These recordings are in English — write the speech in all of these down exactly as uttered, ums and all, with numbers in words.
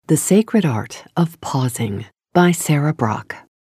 The Sacred Art of Pausing by Sarah Brock.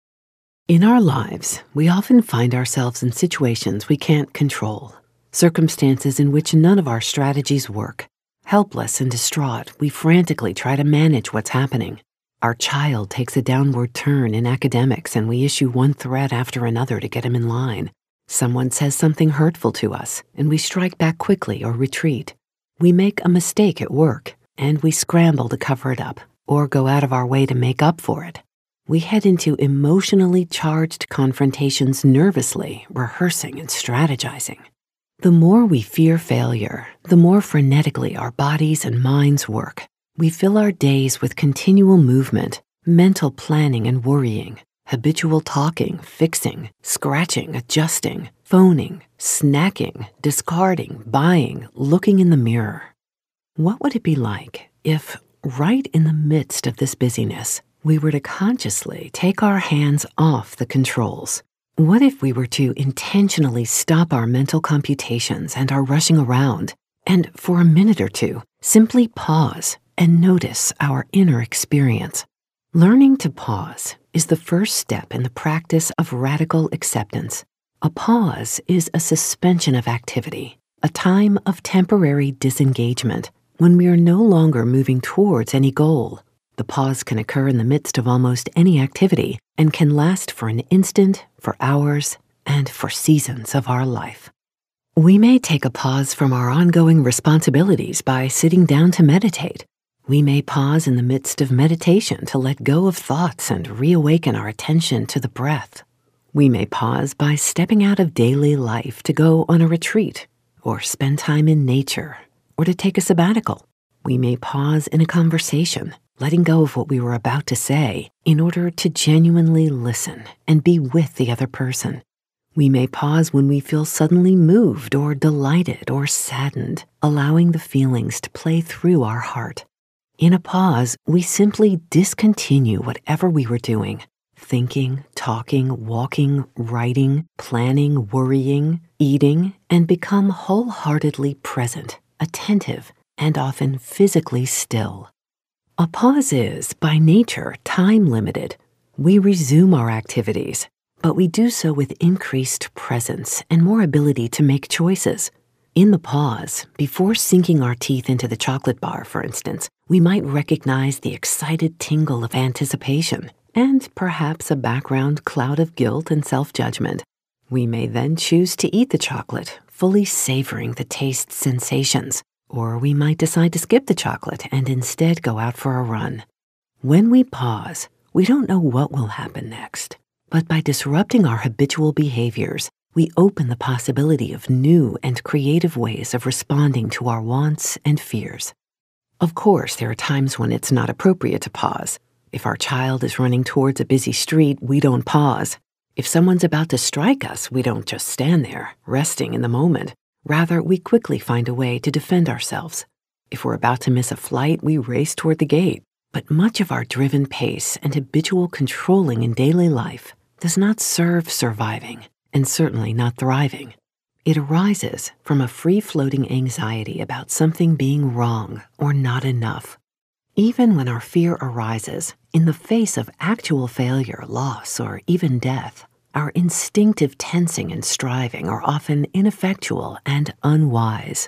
In our lives, we often find ourselves in situations we can't control, circumstances in which none of our strategies work. Helpless and distraught, we frantically try to manage what's happening. Our child takes a downward turn in academics and we issue one threat after another to get him in line. Someone says something hurtful to us and we strike back quickly or retreat. We make a mistake at work and we scramble to cover it up or go out of our way to make up for it. We head into emotionally charged confrontations nervously, rehearsing and strategizing. The more we fear failure, the more frenetically our bodies and minds work. We fill our days with continual movement, mental planning and worrying, habitual talking, fixing, scratching, adjusting, phoning, snacking, discarding, buying, looking in the mirror. What would it be like if, right in the midst of this busyness, we were to consciously take our hands off the controls? What if we were to intentionally stop our mental computations and our rushing around, and for a minute or two, simply pause and notice our inner experience? Learning to pause is the first step in the practice of radical acceptance. A pause is a suspension of activity, a time of temporary disengagement when we are no longer moving towards any goal. The pause can occur in the midst of almost any activity and can last for an instant, for hours, and for seasons of our life. We may take a pause from our ongoing responsibilities by sitting down to meditate. We may pause in the midst of meditation to let go of thoughts and reawaken our attention to the breath. We may pause by stepping out of daily life to go on a retreat, or spend time in nature, or to take a sabbatical. We may pause in a conversation, letting go of what we were about to say in order to genuinely listen and be with the other person. We may pause when we feel suddenly moved or delighted or saddened, allowing the feelings to play through our heart. In a pause, we simply discontinue whatever we were doing, thinking, talking, walking, writing, planning, worrying, eating, and become wholeheartedly present, attentive, and often physically still. A pause is, by nature, time-limited. We resume our activities, but we do so with increased presence and more ability to make choices. In the pause, before sinking our teeth into the chocolate bar, for instance, we might recognize the excited tingle of anticipation and perhaps a background cloud of guilt and self-judgment. We may then choose to eat the chocolate, fully savoring the taste's sensations, or we might decide to skip the chocolate and instead go out for a run. When we pause, we don't know what will happen next, but by disrupting our habitual behaviors, we open the possibility of new and creative ways of responding to our wants and fears. Of course, there are times when it's not appropriate to pause. If our child is running towards a busy street, we don't pause. If someone's about to strike us, we don't just stand there, resting in the moment. Rather, we quickly find a way to defend ourselves. If we're about to miss a flight, we race toward the gate. But much of our driven pace and habitual controlling in daily life does not serve surviving, and certainly not thriving. It arises from a free-floating anxiety about something being wrong or not enough. Even when our fear arises in the face of actual failure, loss, or even death, our instinctive tensing and striving are often ineffectual and unwise.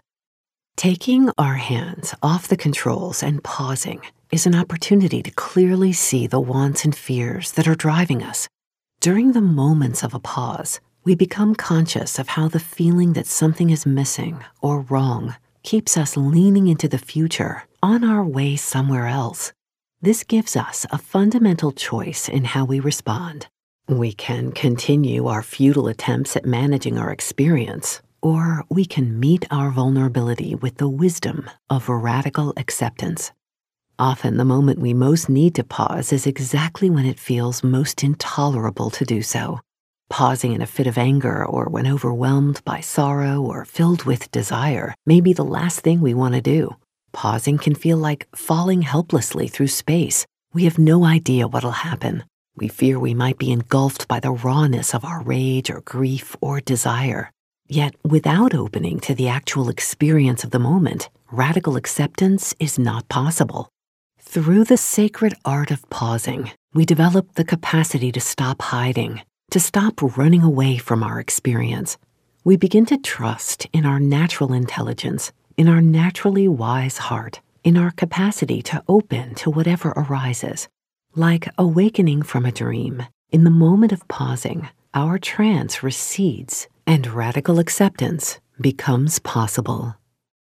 Taking our hands off the controls and pausing is an opportunity to clearly see the wants and fears that are driving us. During the moments of a pause, we become conscious of how the feeling that something is missing or wrong keeps us leaning into the future, on our way somewhere else. This gives us a fundamental choice in how we respond. We can continue our futile attempts at managing our experience, or we can meet our vulnerability with the wisdom of radical acceptance. Often the moment we most need to pause is exactly when it feels most intolerable to do so. Pausing in a fit of anger or when overwhelmed by sorrow or filled with desire may be the last thing we want to do. Pausing can feel like falling helplessly through space. We have no idea what'll happen. We fear we might be engulfed by the rawness of our rage or grief or desire. Yet, without opening to the actual experience of the moment, radical acceptance is not possible. Through the sacred art of pausing, we develop the capacity to stop hiding, to stop running away from our experience. We begin to trust in our natural intelligence, in our naturally wise heart, in our capacity to open to whatever arises. Like awakening from a dream, in the moment of pausing, our trance recedes and radical acceptance becomes possible.